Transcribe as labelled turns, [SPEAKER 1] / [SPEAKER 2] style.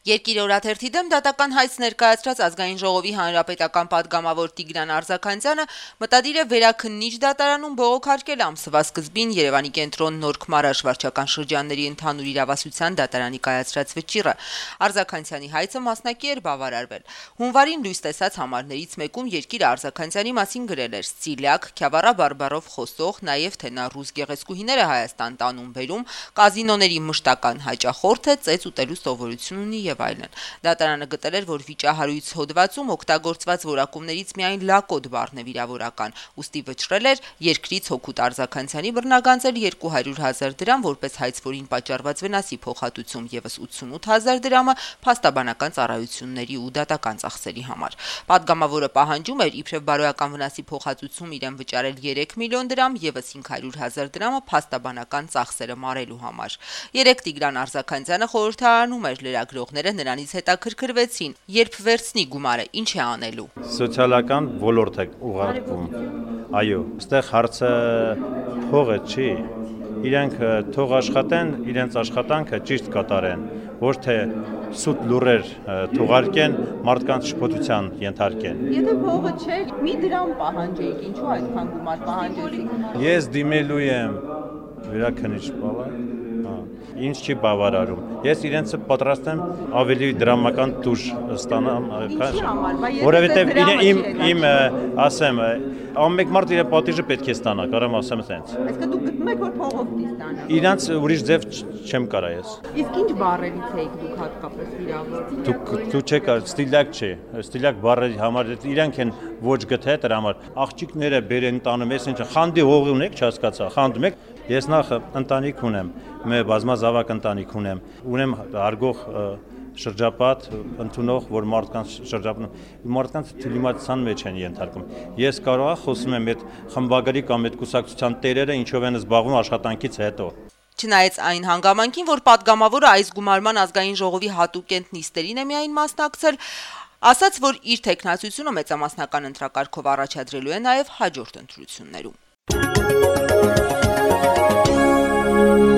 [SPEAKER 1] Երկիր օրաթերթի դեմ դատական հայց ներկայացրած ազգային ժողովի հանրապետական պատգամավոր Տիգրան Արզաքանցյանը մտադիր է վերաքննիչ դատարանում բողոքարկել ամսվա սկզբին Երևանի կենտրոն Նորք Մարաշ վարչական շրջանների ընդհանուր իրավասության դատարանի կայացրած վճիռը։ Արզաքանցյանի հայցը մասնակի էր բավարարվել։ Հունվարին լույս տեսած համարներից մեկում Երկիրը Արզաքանցյանի մասին գրել էր. «Ստիլյակ, Քյավառա բարբառով խոսող, նաև թե նա ռուս գեղեցկուհիները Հայաստան տանում բերում, կազինոների մշտական հաճախորդ է, ծեծ ուտելու սովորություն ունի եւ այլն»։ Դատարանը գտել էր, որ վիճահարույց հոդվածում օգտագործված որակումներից միայն լակոտ բառն է վիրավորական, ուստի վճռել էր երկրից հօգուտ Արզաքանցյանի բռնագանձել 200,000 դրամ որպես հայցվորին պատճառված վնասի փոխհատուցում, եւս 88,000 դրամը փաստաբանական ծառայությունների ու դատական ծախսերի համար։ Պատգամավորը պահանջում էր իբրև բարոյական վնասի փոխհատուցում իրեն վճարել 3 միլիոն դրամ, եւս 500,000 դրամը փաստաբանական ծախսերը մարելու համար։ Երեք Տիգրան Արզաքանցյանը խորհրդարանում էր, լրագրողները նրանից հետաքրքրվեցին. «Երբ վերցնի գումարը, ինչ է անելու»։
[SPEAKER 2] Սոցիալական ոլորտ է ուղարկվում։ Այո, այստեղ հարցը փողը չի։ Իրենք թող աշխատեն, իրենց աշխատանքը ճիշտ կատարեն, ոչ թե սուտ լուրեր թողարկեն, մարդկանց շփոթության ենթարկեն։
[SPEAKER 1] Եթե փողը չէ, մի դրամ պահանջեիք, ինչու այդքան գումար պահանջեցիք։
[SPEAKER 2] Ես դիմելու եմ վերաքննիչ պալատ, ինձ չի բավարարում։ Ես իրենցը պատրաստ եմ ավելի դրամական տուժ ստանամ, որովհետև իմ ասեմ, ամեն մարդ իր պատիժը պետք է ստանա, կարամ ասեմ ասենց։
[SPEAKER 1] Այսինքն դուք գտնում եք, որ փողով կստանա։
[SPEAKER 2] Իրանց ուրիշ ձև չեմ կարա ես։
[SPEAKER 1] Իսկ ինչ բառերից եք դուք հատկապես վիրավորվում։
[SPEAKER 2] Դու չեք ստիլյակ չի, ստիլյակ բառերի համար իրանք են ոչ գթե դրա համար։ Աղջիկները բերեն տանում, ես ինչ խանդի հողի ունեք, չհասկացա, խանդում եք։ Ես նախ ընտանիք ունեմ, բազմազավակ ընտանիք ունեմ արգող շրջապատ ընդունող, որ մարդկանց մարդկանց դիմացան մեջ են ենթարկում։ Ես կարող խոսում եմ այդ խմբագրի կամ այդ կուսակցության տերերը ինչով են զբաղվում աշխատանքից հետո։
[SPEAKER 1] Չնայած այն հանգամանքին, որ պատգամավորը այս գումարման ազգային ժողովի հատուկ նիստերին է միայն մասնակցել, ասաց, որ իր թեկնածությունը մեծամասնական ընտրակարգով առաջադրելու է նաև հաջորդ ընտրություններում։